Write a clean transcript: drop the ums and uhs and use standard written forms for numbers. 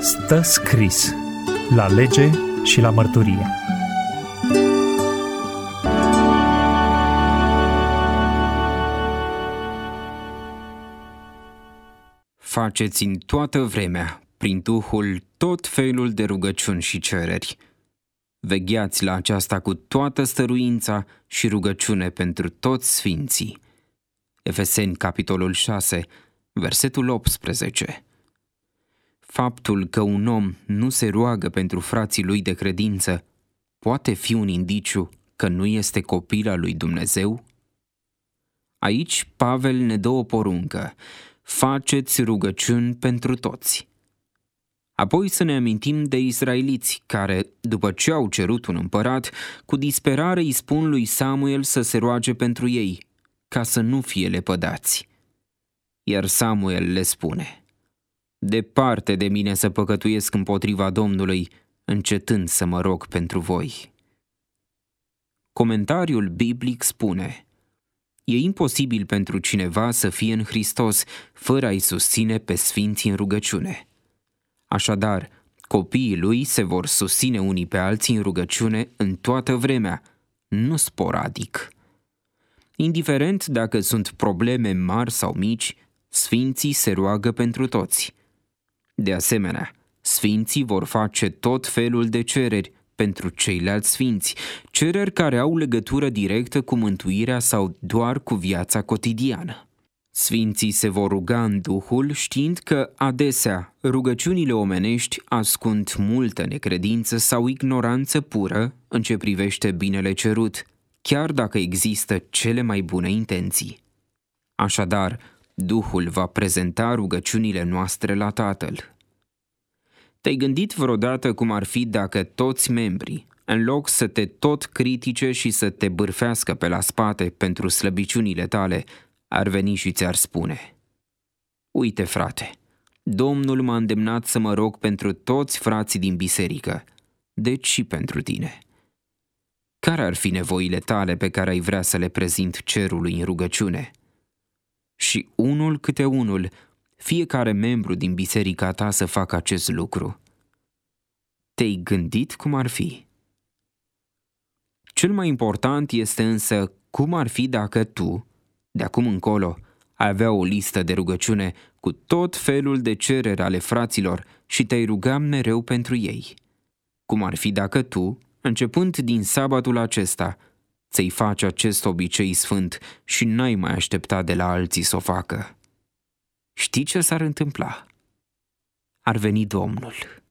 Stă scris la lege și la mărturie. Faceți în toată vremea, prin Duhul, tot felul de rugăciuni și cereri. Vegheați la aceasta cu toată stăruința și rugăciune pentru toți sfinții. Efeseni, capitolul 6, versetul 18. Faptul că un om nu se roagă pentru frații lui de credință poate fi un indiciu că nu este copil al lui Dumnezeu? Aici Pavel ne dă o poruncă: faceți rugăciuni pentru toți. Apoi să ne amintim de israeliți care, după ce au cerut un împărat, cu disperare îi spun lui Samuel să se roage pentru ei, ca să nu fie lepădați. Iar Samuel le spune: departe de mine să păcătuiesc împotriva Domnului, încetând să mă rog pentru voi. Comentariul biblic spune: e imposibil pentru cineva să fie în Hristos fără a-i susține pe sfinții în rugăciune. Așadar, copiii lui se vor susține unii pe alții în rugăciune în toată vremea, nu sporadic. Indiferent dacă sunt probleme mari sau mici, sfinții se roagă pentru toți. De asemenea, sfinții vor face tot felul de cereri pentru ceilalți sfinți, cereri care au legătură directă cu mântuirea sau doar cu viața cotidiană. Sfinții se vor ruga în Duhul, știind că adesea rugăciunile omenești ascund multă necredință sau ignoranță pură în ce privește binele cerut, chiar dacă există cele mai bune intenții. Așadar, Duhul va prezenta rugăciunile noastre la Tatăl. Te-ai gândit vreodată cum ar fi dacă toți membrii, în loc să te tot critice și să te bârfească pe la spate pentru slăbiciunile tale, ar veni și ți-ar spune: uite, frate, Domnul m-a îndemnat să mă rog pentru toți frații din biserică, deci și pentru tine. Care ar fi nevoile tale pe care ai vrea să le prezint cerului în rugăciune? Și unul câte unul, fiecare membru din biserica ta să facă acest lucru. Te-ai gândit cum ar fi? Cel mai important este însă cum ar fi dacă tu, de acum încolo, ai avea o listă de rugăciune cu tot felul de cereri ale fraților și te-ai ruga mereu pentru ei. Cum ar fi dacă tu, începând din sabatul acesta, ți-ai face acest obicei sfânt și n-ai mai aștepta de la alții să o facă? Știi ce s-ar întâmpla? Ar veni Domnul